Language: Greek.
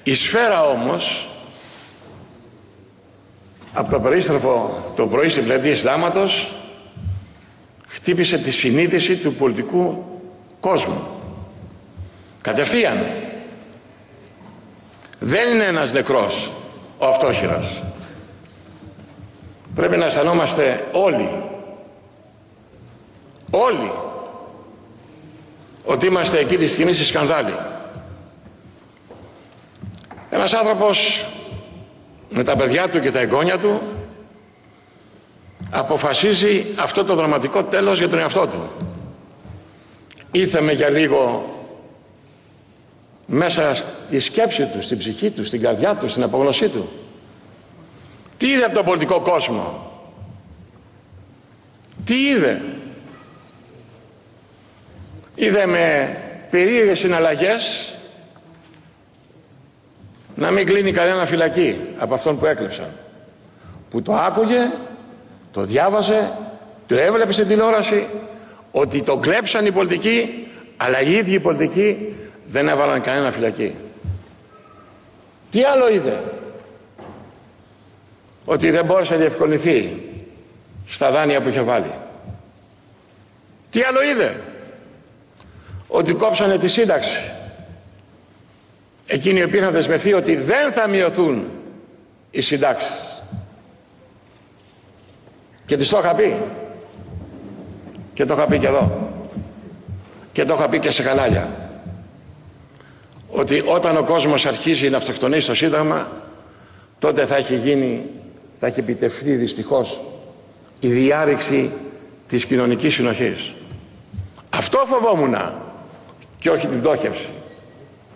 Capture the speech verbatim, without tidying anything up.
Η σφαίρα όμως, από το περίστροφο το πρωί στην πλατεία Συντάγματος, χτύπησε τη συνείδηση του πολιτικού κόσμου. Κατευθείαν. Δεν είναι ένας νεκρός ο αυτόχειρας. Πρέπει να αισθανόμαστε όλοι, όλοι, ότι είμαστε εκεί τη στιγμή στη σκανδάλη. Ένας άνθρωπος με τα παιδιά του και τα εγγόνια του αποφασίζει αυτό το δραματικό τέλος για τον εαυτό του. Ήρθαμε για λίγο μέσα στη σκέψη του, στην ψυχή του, στην καρδιά του, στην απογνωσή του. Τι είδε από τον πολιτικό κόσμο? Τι είδε? Είδε με περίεργες συναλλαγές να μην κλείνει κανένα φυλακή από αυτόν που έκλεψαν. Που το άκουγε, το διάβαζε, το έβλεπε στην τηλεόραση, ότι το κλέψαν οι πολιτικοί, αλλά οι ίδιοι οι πολιτικοί δεν έβαλαν κανένα φυλακή. Τι άλλο είδε? Ότι δεν μπόρεσε να διευκολυνθεί στα δάνεια που είχε βάλει. Τι άλλο είδε? Ότι κόψανε τη σύνταξη. Εκείνοι οι οποίοι είχαν δεσμευθεί ότι δεν θα μειωθούν οι συντάξεις. Και τις το είχα πει. Και το είχα πει και εδώ. Και το είχα πει και σε κανάλια. Ότι όταν ο κόσμος αρχίζει να αυτοκτονεί στο Σύνταγμα, τότε θα έχει γίνει, θα έχει επιτευχθεί δυστυχώς η διάρρηξη της κοινωνικής συνοχής. Αυτό φοβόμουνα και όχι την πτώχευση.